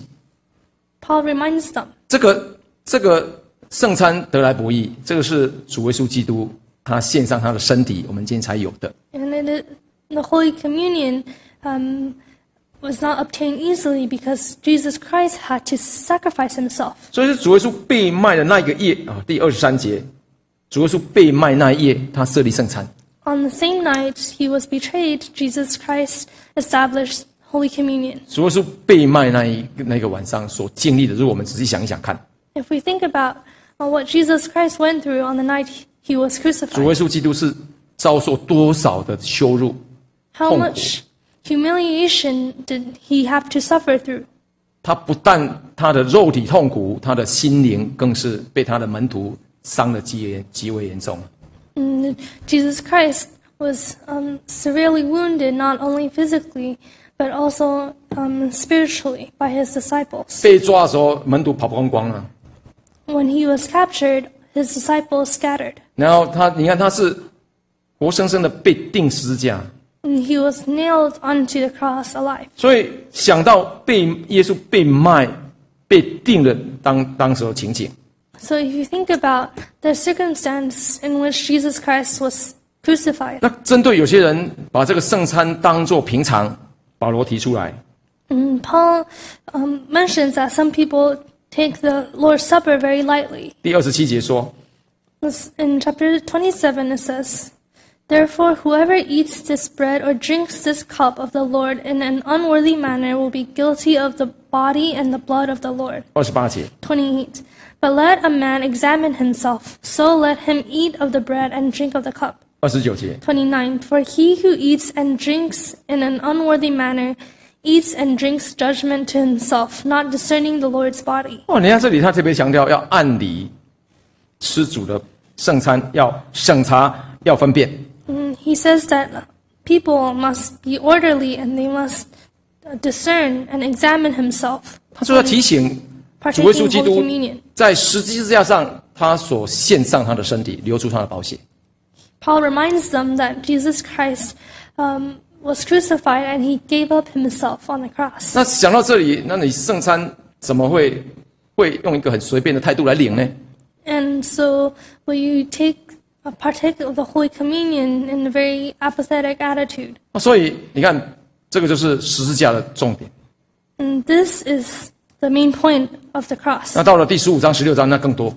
Paul reminds them, 这个这个圣餐得来不易，这个是主耶稣基督他献上他的身体，我们今天才有的。 and it, the Holy Communion um, was not obtained easily because Jesus Christ had to sacrifice himself. 所以是主耶稣被卖的那一个夜啊，第二十三节，主耶稣被卖那一夜，他设立圣餐。 On the same night he was betrayed, Jesus Christ established Holy Communion. 主耶稣被卖那一那个晚上所经历的，如果我们仔细想一想看， If we think about uh, what Jesus Christ went through on the night he was 主耶 crucified, 稣基督是遭受多少的羞辱、 how 痛苦。 much humiliation did he have to suffer through? 他不但他的肉体痛苦，他的心灵更是被他的门徒伤得极为极为严重。 And Jesus Christ was um, severely wounded, not only physically, but also um, spiritually by his disciples. 被抓的时候，门徒跑光光了。 When he was captured, his disciples scattered. 然后他，你看他是活生生的被钉十字架， And he was nailed onto the cross alive. 所以想到被耶稣被卖、被钉的当当时候情景， So if you think about the circumstance in which Jesus Christ was crucified, 那针对有些人把这个圣餐当作平常，保罗提出来， and Paul um, mentions that some people take the Lord's Supper very lightly. 第二十七节说， This- In chapter twenty-seven it says, Therefore whoever eats this bread or drinks this cup of the Lord in an unworthy manner will be guilty of the body and the blood of the Lord. 二十八节， twenty-eight. But let a man examine himself, so let him eat of the bread and drink of the cup. 二十九节， twenty-nine. For he who eats and drinks in an unworthy manner eats and drinks judgment to himself, not discerning the Lord's body. 哦，你看这里他特别强调要按理吃主的圣餐，要审查，要分辨。 Mm, he says that people must be orderly and they must uh, discern and examine himself. 他说要提醒主耶稣 Partaking 基 Holy 督 Communion. 在十字架上，他所献上他的身体，流出他的宝血。 Paul reminds them that Jesus Christ um, was crucified and he gave up himself on the cross. 那想到这里，那你圣餐怎么会会用一个很随便的态度来领呢？ And so will you take uh, partake of the Holy Communion in a very apathetic attitude? 所以你看，这个就是十字架的重点。 And this is the main point of the cross. 那到了第十五章、十六章，那更多。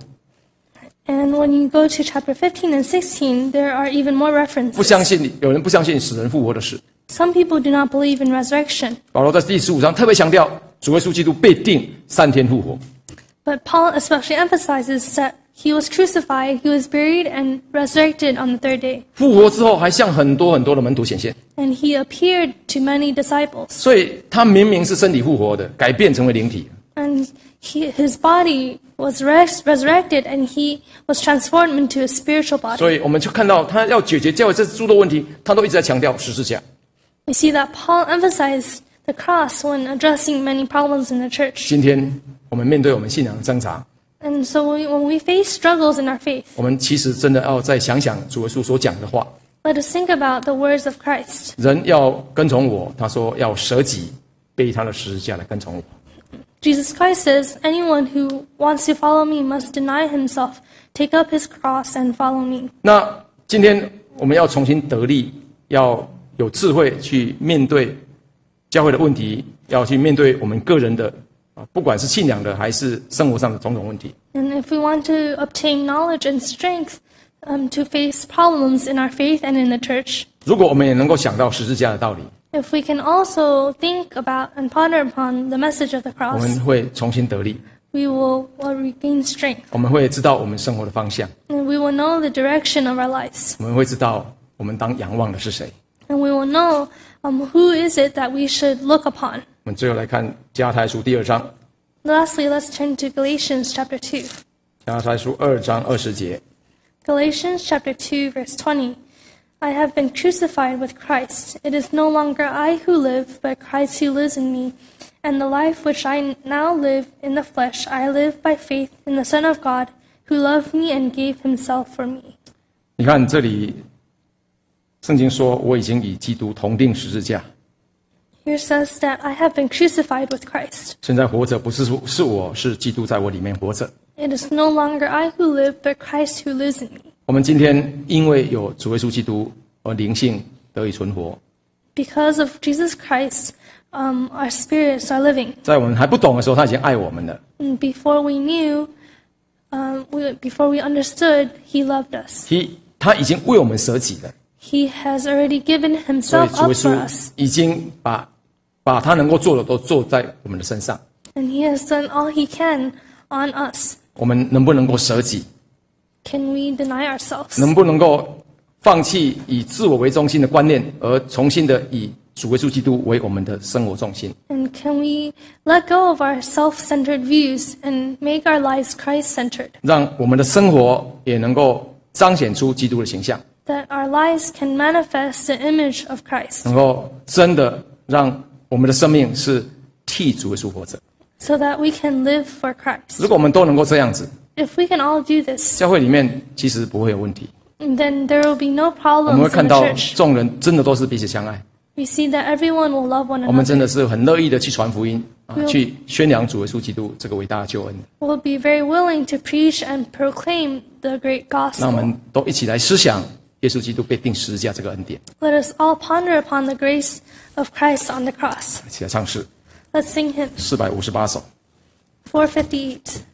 And when you go to chapter fifteen and sixteen, there are even more 不相 references. 信，有人不相信死人复活的事。 Some people do not believe in resurrection, 保罗在第十五章特别强调，主耶稣基督被定三天复活。 but Paul especially emphasizes that he was crucified, he was buried, and resurrected on the third day. 复活之后，还向很多很多的门徒显现。 And he appeared to many disciples. 所以他明明是身体复活的，改变成为灵体。 And he, his body was res- resurrected and he was transformed into a spiritual body. 所以我们就看到他要解决教会这诸多问题，他都一直在强调十字架。 We see that Paul emphasized the cross when addressing many problems in the church. 今天我们面对我们信仰的挣扎， And so we, when we face struggles in our faith, 我们其实真的要再想想主耶稣所讲的话。 let us think about the words of Christ. 人要跟从我，他说要舍己，背他的十字架来跟从我。 Jesus Christ says, anyone who wants to follow me must deny himself, take up his cross and follow me. 那今天我们要重新得力，要有智慧去面对教会的问题，要去面对我们个人的啊，不管是信仰的还是生活上的种种问题。 And if we want to obtain knowledge and strength um, to face problems in our faith and in the church, 如果我们也能够想到十字架的道理， if we can also think about and ponder upon the message of the 我 cross, 们会重新得力， we will, will regain strength. 我们会知道我们生活的方向， And we will know the direction of our lives. 我们会知道我们当仰望的是谁。 And we will know um, who is it that we should look upon. 我们最后来看加拉太书第二章， Lastly, let's turn to Galatians chapter two. 加拉太书二章二十节。 Galatians chapter two, verse twenty. I have been crucified with Christ. It is no longer I who live, but Christ who lives in me. And the life which I now live in the flesh, I live by faith in the Son of God, who loved me and gave himself for me. 你看这里，圣经说我已经与基督同定十字架， Here says that I have been crucified with Christ. 现在活着不是是我，是基督在我里面活着。 It is no longer I who live, but Christ who lives in me. 我们今天因为有主耶稣基督而灵性得以存活， Because of Jesus Christ, um, our spirits are living. 在我们还不懂的时候，他已经爱我们了。 And before we knew, um, we, before we understood, He loved us. He 他已经为我们舍己了， He has already given 所以 Himself 主耶 up for 稣 us. 已经把把他能够做的都做在我们的身上。 And He has done all He can on us. 我们能不能够舍己？ Can we deny ourselves? 能不能够放弃以自我为中心的观念，而重新的以主耶稣基督为我们的生活重心？ And can we let go of our self-centered views and make our lives Christ-centered? 让我们的生活也能够彰显出基督的形象， That our lives can manifest the image of Christ. 能够真的让我们的生命是替主耶稣活着。 So that we can live for Christ. 如果我们都能够这样子， If we can all do this, 教会里面其实不会有问题。 then there will be no 我们会 problems 看 in the 到 church. 众人真的都是彼此相爱， We see that everyone will love one 我们真 another. 的是很乐意的去传福音啊，去宣扬主耶稣基督这个伟大的救恩。 We'll be very willing to preach and proclaim the great 让我 gospel. 们都一起来思想耶稣基督被钉十字架这个恩典， Let us all ponder upon the grace of Christ on the cross. 一起来唱诗 Let's sing hymn 四百五十八首。 four fifty-eight.